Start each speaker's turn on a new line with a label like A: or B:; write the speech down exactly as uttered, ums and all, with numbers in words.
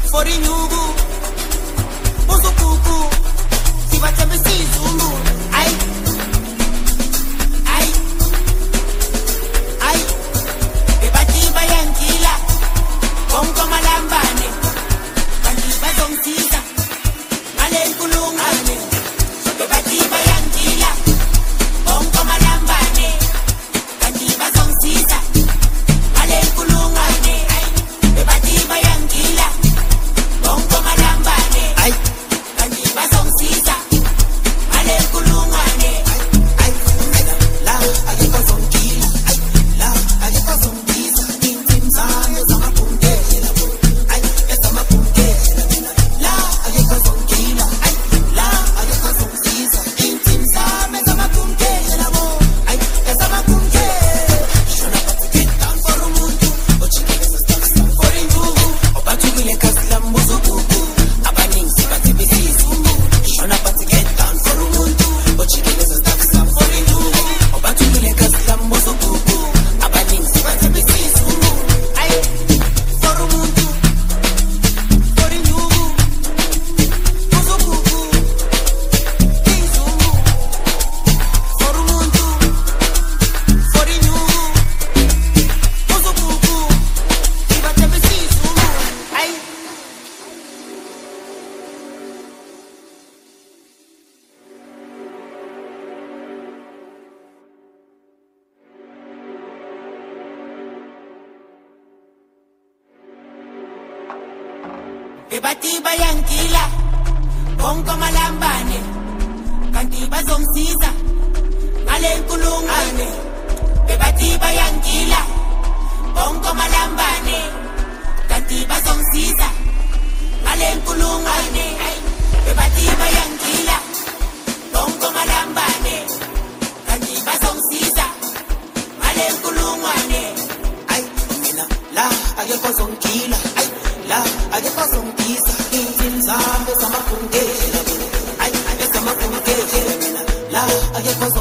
A: for inyuku uzukuku sibathembe sizulu ay ay ay bebathi bayangila bonke amalambane kanti bazongisiza ngale nkulungwane bebathi bayangila bonke amalambane kanti bazongisiza ngale nkulungwane bebathi bayangila bonke amalambane ay kanti bazongisiza ngale nkulungwane ay la akekho zongila ay la akekho zongisiza intimzane zamapungela ay ezamapungela la akekho zongila ay la akekho zongisiza intimzane zamapungela bo ay ezamapungela shona but get down for umuntu ochikeleza stuff for injuku obathukile khasila mbuzukuku abaningi bathi besizulu shona but get down for umuntu ochikeleza stuff for injuku obathukile khasila mbuzukuku abaningi bathi besizulu ay for umuntu for injuku mbuzukuku izulu for umuntu for injuku mbuzukuku ibathi besizulu ay bebathi bayangila bonke amalambane kanti bazongisiza ngale nkulungwane bebathi bayangila bonke amalambane kanti bazongisiza ngale nkulungwane bebathi bayangila bonke amalambane kanti bazongisiza ngale nkulungwane ay mina la akekho zongila ay la akekho zongisiza intimzane zamapungela ay ezamapungela mina la akekho